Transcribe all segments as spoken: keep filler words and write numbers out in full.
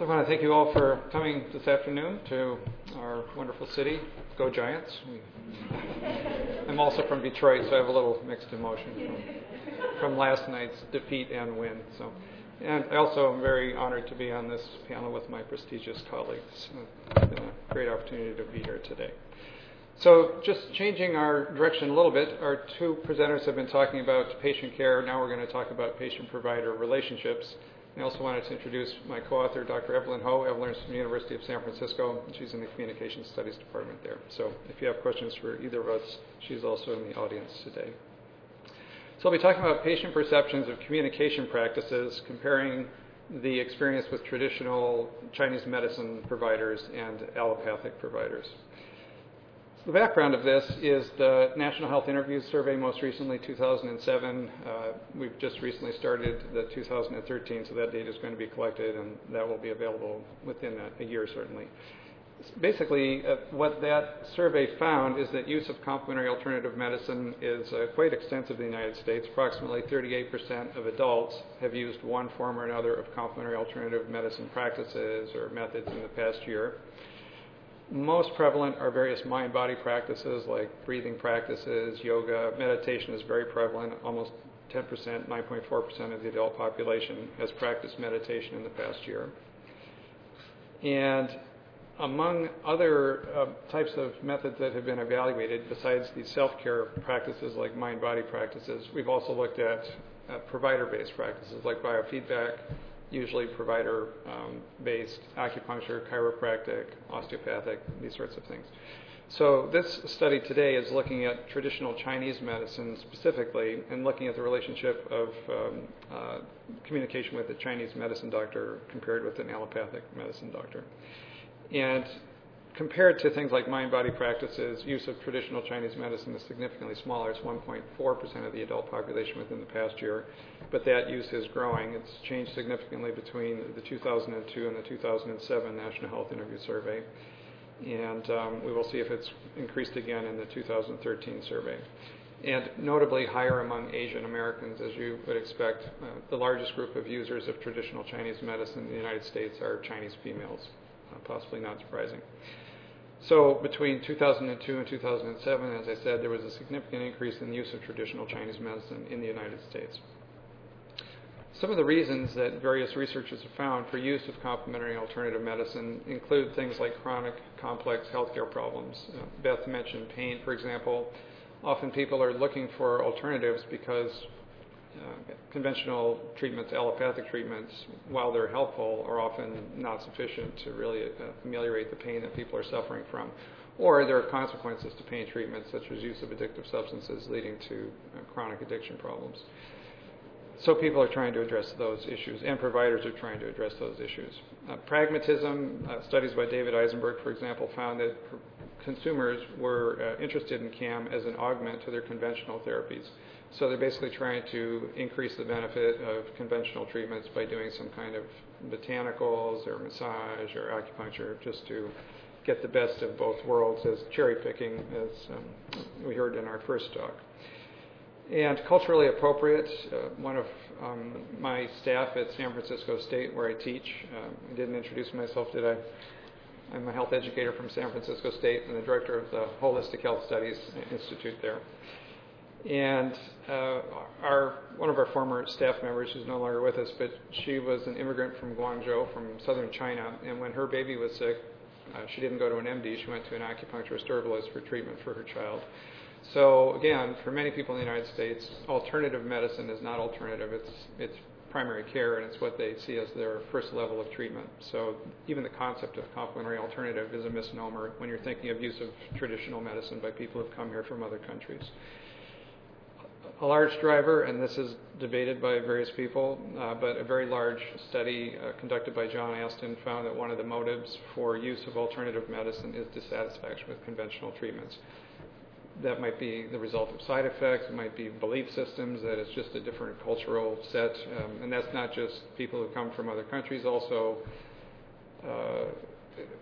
So I want to thank you all for coming this afternoon to our wonderful city. Go Giants. I'm also from Detroit, so I have a little mixed emotion from, from last night's defeat and win. So, and I also am very honored to be on this panel with my prestigious colleagues. It's been a great opportunity to be here today. So just changing our direction a little bit, our two presenters have been talking about patient care. Now we're going to talk about patient-provider relationships. I also wanted to introduce my co-author, Doctor Evelyn Ho. Evelyn's from the University of San Francisco, and she's in the Communication Studies Department there. So if you have questions for either of us, she's also in the audience today. So I'll be talking about patient perceptions of communication practices, comparing the experience with traditional Chinese medicine providers and allopathic providers. The background of this is the National Health Interviews Survey, most recently two thousand seven. Uh, we've just recently started the two thousand thirteen, so that data is going to be collected, and that will be available within a, a year, certainly. Basically, uh, what that survey found is that use of complementary alternative medicine is uh, quite extensive in the United States. Approximately thirty-eight percent of adults have used one form or another of complementary alternative medicine practices or methods in the past year. Most prevalent are various mind-body practices like breathing practices, yoga. Meditation is very prevalent. Almost ten percent, nine point four percent of the adult population has practiced meditation in the past year. And among other uh, types of methods that have been evaluated, besides these self-care practices like mind-body practices, we've also looked at uh, provider-based practices like biofeedback, usually provider-based um, acupuncture, chiropractic, osteopathic, these sorts of things. So this study today is looking at traditional Chinese medicine specifically and looking at the relationship of um, uh, communication with a Chinese medicine doctor compared with an allopathic medicine doctor. And compared to things like mind-body practices, use of traditional Chinese medicine is significantly smaller. It's one point four percent of the adult population within the past year, but that use is growing. It's changed significantly between the two thousand two and the two thousand seven National Health Interview Survey, and um, we will see if it's increased again in the two thousand thirteen survey. And notably higher among Asian Americans, as you would expect. Uh, the largest group of users of traditional Chinese medicine in the United States are Chinese females, uh, possibly not surprising. So between two thousand two and two thousand seven, as I said, there was a significant increase in the use of traditional Chinese medicine in the United States. Some of the reasons that various researchers have found for use of complementary alternative medicine include things like chronic, complex healthcare problems. Uh, Beth mentioned pain, for example. Often people are looking for alternatives because Uh, conventional treatments, allopathic treatments, while they're helpful, are often not sufficient to really uh, ameliorate the pain that people are suffering from. Or there are consequences to pain treatments, such as use of addictive substances leading to uh, chronic addiction problems. So people are trying to address those issues, and providers are trying to address those issues. Uh, pragmatism, uh, studies by David Eisenberg, for example, found that pr- consumers were uh, interested in C A M as an augment to their conventional therapies. So they're basically trying to increase the benefit of conventional treatments by doing some kind of botanicals or massage or acupuncture just to get the best of both worlds, as cherry picking, as um, we heard in our first talk. And culturally appropriate, uh, one of um, my staff at San Francisco State, where I teach, um, I didn't introduce myself, did I? I'm a health educator from San Francisco State and the director of the Holistic Health Studies Institute there. And uh, our one of our former staff members, who's no longer with us, but she was an immigrant from Guangzhou, from southern China, and when her baby was sick, uh, she didn't go to an M D, she went to an acupuncturist herbalist for treatment for her child. So again, for many people in the United States, alternative medicine is not alternative, it's, it's primary care, and it's what they see as their first level of treatment. So even the concept of complementary alternative is a misnomer when you're thinking of use of traditional medicine by people who've come here from other countries. A large driver, and this is debated by various people, uh, but a very large study uh, conducted by John Aston found that one of the motives for use of alternative medicine is dissatisfaction with conventional treatments. That might be the result of side effects, it might be belief systems, that it's just a different cultural set, um, and that's not just people who come from other countries, also uh,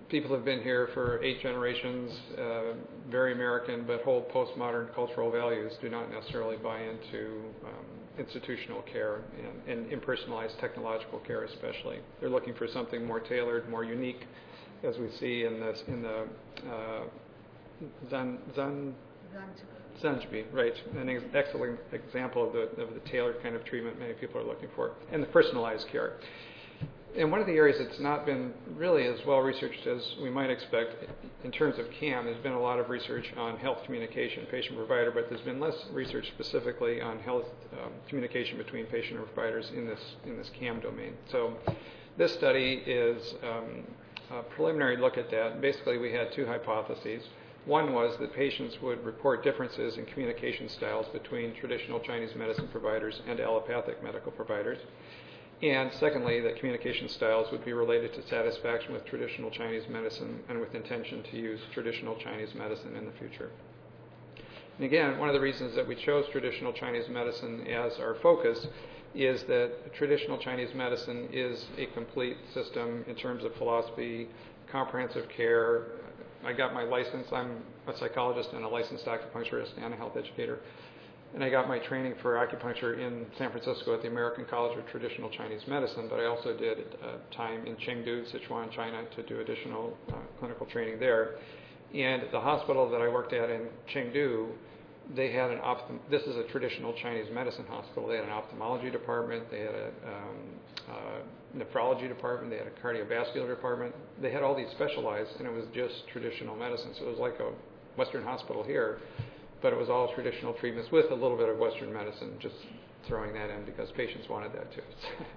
people have been here for eight generations, uh, very American, but hold postmodern cultural values, do not necessarily buy into um, institutional care and, and impersonalized technological care especially. They're looking for something more tailored, more unique, as we see in this in the uh, Zan, Zan, Zanjbi, right, an ex- excellent example of the, of the tailored kind of treatment many people are looking for, and the personalized care. And one of the areas that's not been really as well researched as we might expect in terms of C A M, there's been a lot of research on health communication, patient-provider, but there's been less research specifically on health um, communication between patient and providers in this in this C A M domain. So this study is um, a preliminary look at that. Basically, we had two hypotheses. One was that patients would report differences in communication styles between traditional Chinese medicine providers and allopathic medical providers. And secondly, that communication styles would be related to satisfaction with traditional Chinese medicine and with intention to use traditional Chinese medicine in the future. And again, one of the reasons that we chose traditional Chinese medicine as our focus is that traditional Chinese medicine is a complete system in terms of philosophy, comprehensive care. I got my license. I'm a psychologist and a licensed acupuncturist and a health educator. And I got my training for acupuncture in San Francisco at the American College of Traditional Chinese Medicine, but I also did uh, time in Chengdu, Sichuan, China, to do additional uh, clinical training there. And the hospital that I worked at in Chengdu, they had an ophthalm- this is a traditional Chinese medicine hospital. They had an ophthalmology department, they had a um, uh, nephrology department, they had a cardiovascular department. They had all these specialized, and it was just traditional medicine. So it was like a Western hospital here, but it was all traditional treatments with a little bit of Western medicine, just throwing that in because patients wanted that too.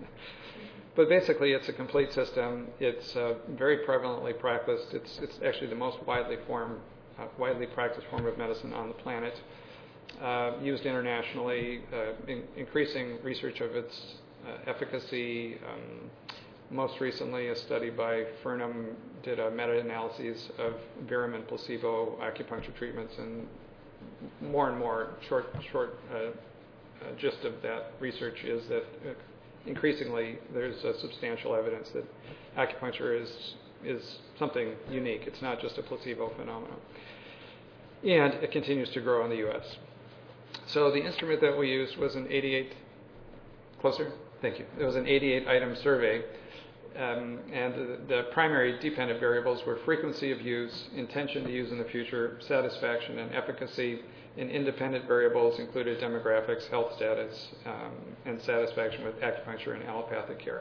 But basically, it's a complete system. It's uh, very prevalently practiced. It's, it's actually the most widely form, uh, widely practiced form of medicine on the planet, uh, used internationally, uh, in, increasing research of its uh, efficacy. Um, most recently, a study by Furnham did a meta-analysis of Verum and placebo acupuncture treatments, and more and more short, short uh, uh, gist of that research is that uh, increasingly there's uh, substantial evidence that acupuncture is is something unique. It's not just a placebo phenomenon, and it continues to grow in the U S. So the instrument that we used was an eighty-eight closer. Thank you. It was an eighty-eight item survey. Um, and the, the primary dependent variables were frequency of use, intention to use in the future, satisfaction, and efficacy. And independent variables included demographics, health status, um, and satisfaction with acupuncture and allopathic care.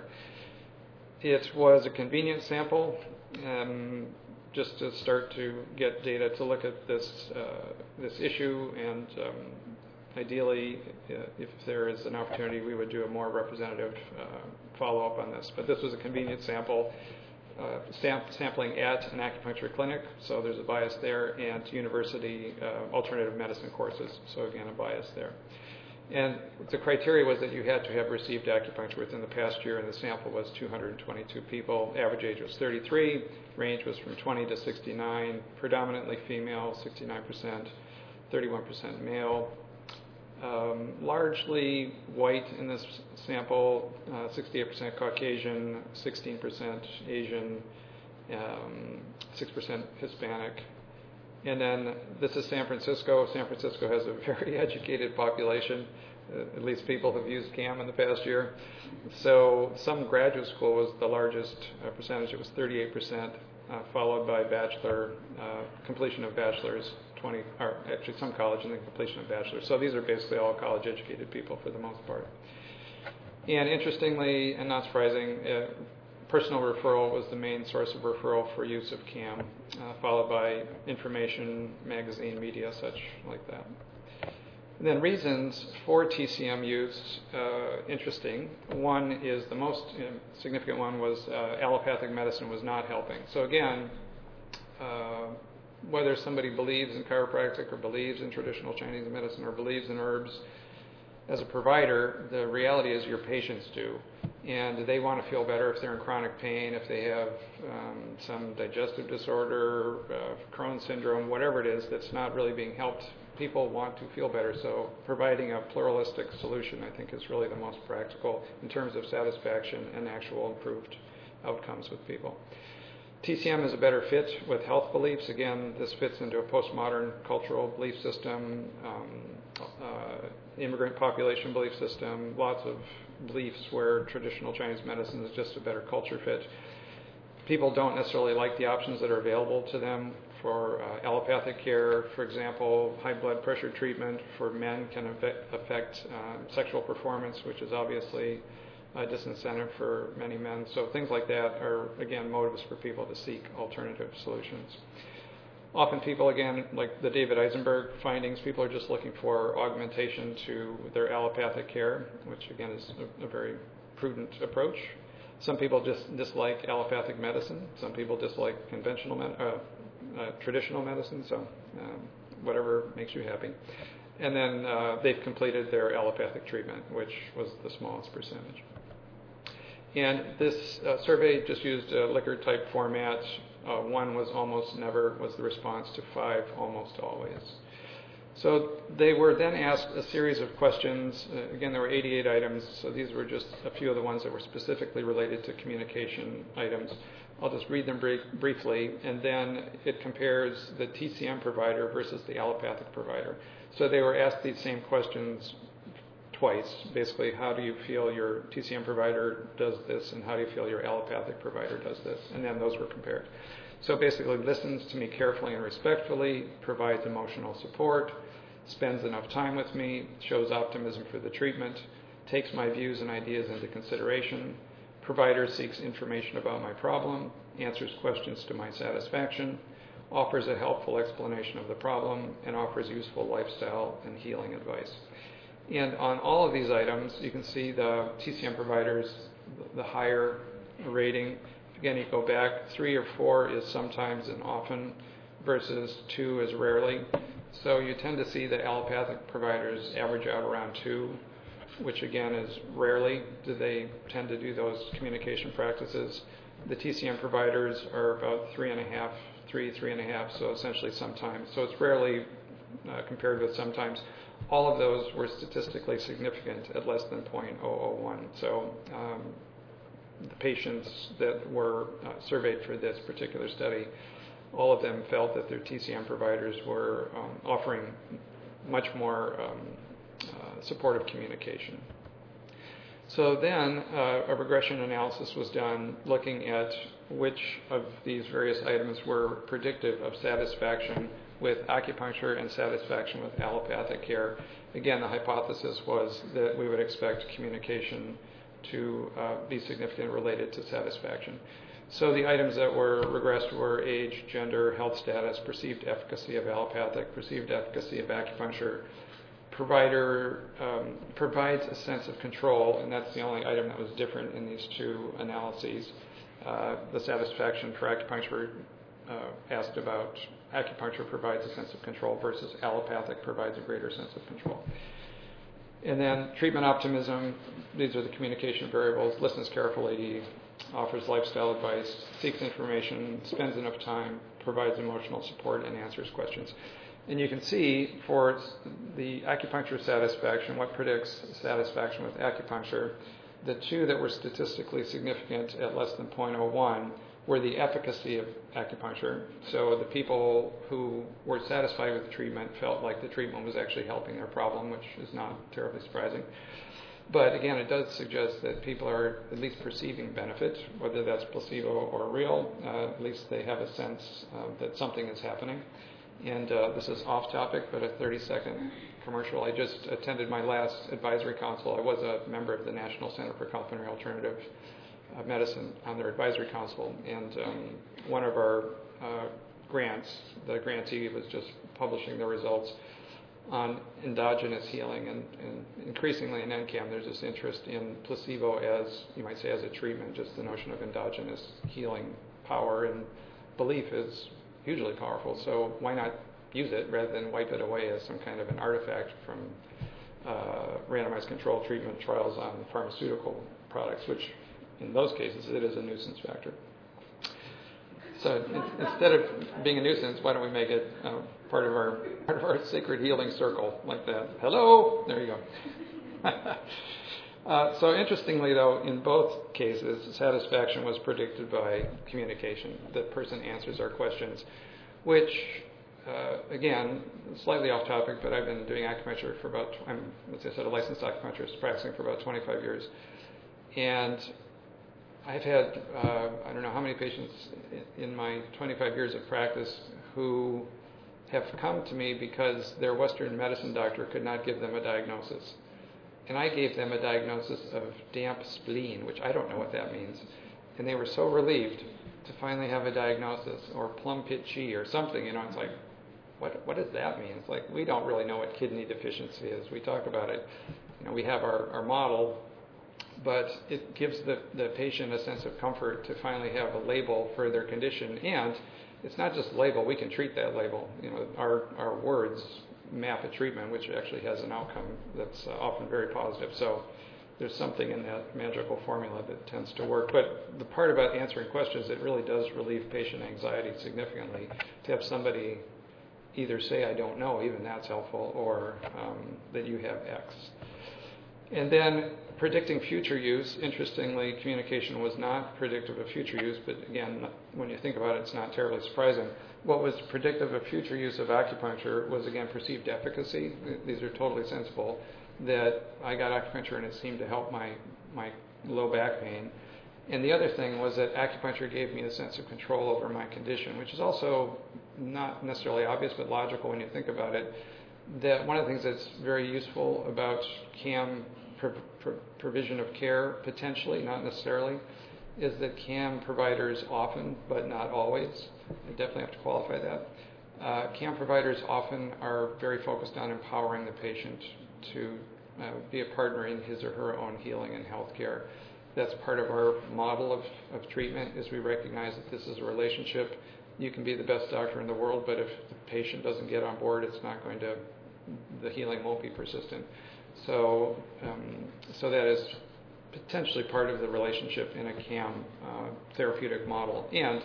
It was a convenient sample, um, just to start to get data to look at this uh, this issue, and um, ideally, uh, if there is an opportunity, we would do a more representative uh, follow-up on this. But this was a convenient sample, uh, sam- sampling at an acupuncture clinic, so there's a bias there, and university uh, alternative medicine courses, so again, a bias there. And the criteria was that you had to have received acupuncture within the past year, and the sample was two hundred twenty-two people. Average age was thirty-three, range was from twenty to sixty-nine, predominantly female, sixty-nine percent, thirty-one percent male. Um, largely white in this sample, uh, sixty-eight percent Caucasian, sixteen percent Asian, um, six percent Hispanic. And then this is San Francisco. San Francisco has a very educated population. Uh, at least people have used C A M in the past year. So some graduate school was the largest uh, percentage. It was thirty-eight percent, uh, followed by bachelor, uh, completion of bachelor's, twenty, or actually some college and then completion of bachelor's. So these are basically all college-educated people for the most part. And interestingly, and not surprising, uh, personal referral was the main source of referral for use of C A M, uh, followed by information, magazine, media, such like that. And then reasons for T C M use, uh, interesting. One is the most uh, significant one was uh, allopathic medicine was not helping. So again, uh, whether somebody believes in chiropractic or believes in traditional Chinese medicine or believes in herbs, as a provider, the reality is your patients do. And they want to feel better if they're in chronic pain, if they have um, some digestive disorder, uh, Crohn's syndrome, whatever it is that's not really being helped. People want to feel better. So providing a pluralistic solution, I think, is really the most practical in terms of satisfaction and actual improved outcomes with people. T C M is a better fit with health beliefs. Again, this fits into a postmodern cultural belief system, um, uh, immigrant population belief system, lots of beliefs where traditional Chinese medicine is just a better culture fit. People don't necessarily like the options that are available to them for uh, allopathic care. For example, high blood pressure treatment for men can affect, affect uh, sexual performance, which is obviously a disincentive for many men. So things like that are, again, motives for people to seek alternative solutions. Often people, again, like the David Eisenberg findings, people are just looking for augmentation to their allopathic care, which, again, is a, a very prudent approach. Some people just dislike allopathic medicine. Some people dislike conventional med- uh, uh, traditional medicine, so um, whatever makes you happy. And then uh, they've completed their allopathic treatment, which was the smallest percentage. And this uh, survey just used a Likert type format. Uh, one was almost never was the response to five almost always. So they were then asked a series of questions. Uh, again, there were eighty-eight items, so these were just a few of the ones that were specifically related to communication items. I'll just read them brief, briefly, and then it compares the T C M provider versus the allopathic provider. So they were asked these same questions twice. Basically, how do you feel your T C M provider does this, and how do you feel your allopathic provider does this? And then those were compared. So basically, listens to me carefully and respectfully, provides emotional support, spends enough time with me, shows optimism for the treatment, takes my views and ideas into consideration, provider seeks information about my problem, answers questions to my satisfaction, offers a helpful explanation of the problem, and offers useful lifestyle and healing advice. And on all of these items, you can see the T C M providers, the higher rating. Again, you go back, three or four is sometimes and often versus two is rarely. So you tend to see the allopathic providers average out around two, which again is rarely do they tend to do those communication practices. The T C M providers are about three and a half, three, three and a half, so essentially sometimes. So it's rarely uh, compared with sometimes. All of those were statistically significant at less than zero point zero zero one. So um, the patients that were uh, surveyed for this particular study, all of them felt that their T C M providers were um, offering much more um, uh, supportive communication. So then uh, a regression analysis was done looking at which of these various items were predictive of satisfaction with acupuncture and satisfaction with allopathic care. Again, the hypothesis was that we would expect communication to uh, be significantly related to satisfaction. So the items that were regressed were age, gender, health status, perceived efficacy of allopathic, perceived efficacy of acupuncture. Provider um, provides a sense of control, and that's the only item that was different in these two analyses. Uh, the satisfaction for acupuncture uh, asked about acupuncture provides a sense of control versus allopathic provides a greater sense of control. And then treatment optimism, these are the communication variables, listens carefully, offers lifestyle advice, seeks information, spends enough time, provides emotional support, and answers questions. And you can see for the acupuncture satisfaction, what predicts satisfaction with acupuncture, the two that were statistically significant at less than zero point zero one were the efficacy of acupuncture. So the people who were satisfied with the treatment felt like the treatment was actually helping their problem, which is not terribly surprising. But again, it does suggest that people are at least perceiving benefit, whether that's placebo or real. Uh, at least they have a sense uh, that something is happening. And uh, this is off topic, but a thirty-second commercial. I just attended my last advisory council. I was a member of the National Center for Complementary Alternative uh, Medicine on their advisory council. And um, one of our uh, grants, the grantee was just publishing the results on endogenous healing. And, and increasingly in N CAM, there's this interest in placebo as, you might say, as a treatment. Just the notion of endogenous healing power and belief is hugely powerful, so why not use it rather than wipe it away as some kind of an artifact from uh, randomized controlled treatment trials on pharmaceutical products, which in those cases it is a nuisance factor. So in, instead of being a nuisance, why don't we make it uh, part of our part of our sacred healing circle like that? Hello, there you go. Uh, so interestingly, though, in both cases, satisfaction was predicted by communication. The person answers our questions, which, uh, again, slightly off topic, but I've been doing acupuncture for about, I'm, as I said, a licensed acupuncturist practicing for about twenty-five years. And I've had, uh, I don't know how many patients in my twenty-five years of practice who have come to me because their Western medicine doctor could not give them a diagnosis. And I gave them a diagnosis of damp spleen, which I don't know what that means. And they were so relieved to finally have a diagnosis, or plum pit chi or something. You know, it's like, what what does that mean? It's like, we don't really know what kidney deficiency is. We talk about it. You know, we have our, our model, but it gives the, the patient a sense of comfort to finally have a label for their condition. And it's not just a label. We can treat that label. You know, our, our words map a treatment, which actually has an outcome that's uh, often very positive. So there's something in that magical formula that tends to work. But the part about answering questions, it really does relieve patient anxiety significantly to have somebody either say, I don't know, even that's helpful, or um, that you have X. And then predicting future use, interestingly, communication was not predictive of future use, but again, when you think about it, it's not terribly surprising. What was predictive of future use of acupuncture was, again, perceived efficacy. These are totally sensible, that I got acupuncture and it seemed to help my, my low back pain. And the other thing was that acupuncture gave me a sense of control over my condition, which is also not necessarily obvious, but logical when you think about it. That one of the things that's very useful about C A M pro- pro- provision of care, potentially, not necessarily, is that C A M providers often, but not always, I definitely have to qualify that, uh, C A M providers often are very focused on empowering the patient to uh, be a partner in his or her own healing and health care. That's part of our model of, of treatment, is we recognize that this is a relationship. You can be the best doctor in the world, but if the patient doesn't get on board, it's not going to, the healing won't be persistent. So, um, so that is potentially part of the relationship in a C A M uh, therapeutic model. And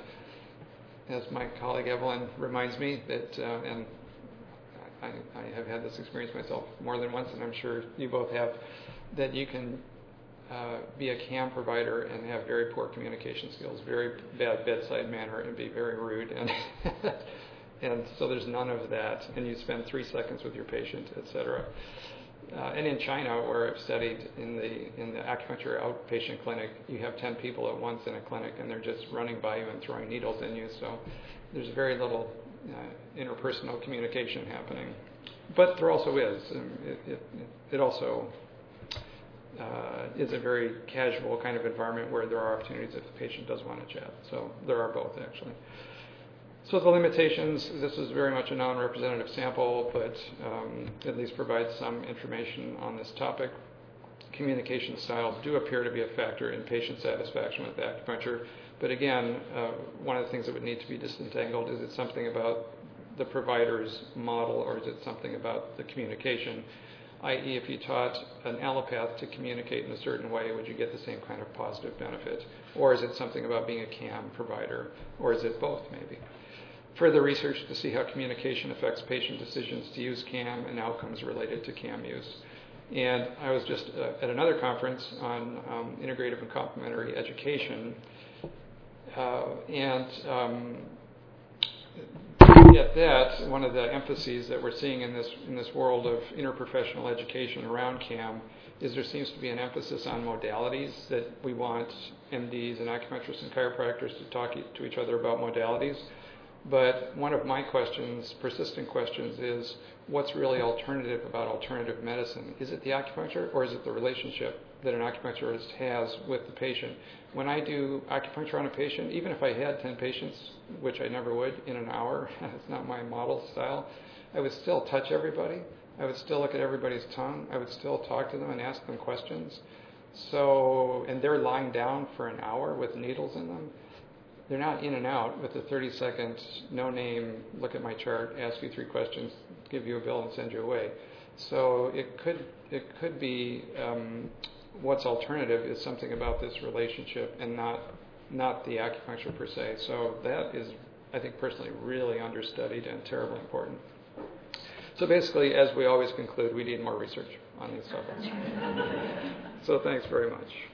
as my colleague Evelyn reminds me, that, uh, and I, I have had this experience myself more than once, and I'm sure you both have, that you can uh, be a C A M provider and have very poor communication skills, very bad bedside manner, and be very rude. And and so there's none of that, and you spend three seconds with your patient, et cetera. Uh, and in China, where I've studied in the in the acupuncture outpatient clinic, you have ten people at once in a clinic, and they're just running by you and throwing needles in you. So there's very little uh, interpersonal communication happening. But there also is. Um, it, it, it also uh, is a very casual kind of environment where there are opportunities if the patient does want to chat. So there are both, actually. So the limitations, this is very much a non-representative sample, but um, at least provides some information on this topic. Communication styles do appear to be a factor in patient satisfaction with acupuncture, but again, uh, one of the things that would need to be disentangled, is it something about the provider's model, or is it something about the communication? that is, if you taught an allopath to communicate in a certain way, would you get the same kind of positive benefit? Or is it something about being a C A M provider? Or is it both, maybe? Further research to see how communication affects patient decisions to use C A M and outcomes related to C A M use. And I was just uh, at another conference on um, integrative and complementary education, uh, and um, at that, one of the emphases that we're seeing in this in this world of interprofessional education around C A M is there seems to be an emphasis on modalities, that we want M Ds and acupuncturists and chiropractors to talk to each other about modalities. But one of my questions, persistent questions, is what's really alternative about alternative medicine? Is it the acupuncture, or is it the relationship that an acupuncturist has with the patient? When I do acupuncture on a patient, even if I had ten patients, which I never would in an hour, it's not my model style, I would still touch everybody. I would still look at everybody's tongue. I would still talk to them and ask them questions. So, and they're lying down for an hour with needles in them. They're not in and out with a thirty second, no name, look at my chart, ask you three questions, give you a bill, and send you away. So it could it could be um, what's alternative is something about this relationship, and not not the acupuncture per se. So that is, I think personally, really understudied and terribly important. So basically, as we always conclude, we need more research on these topics. So thanks very much.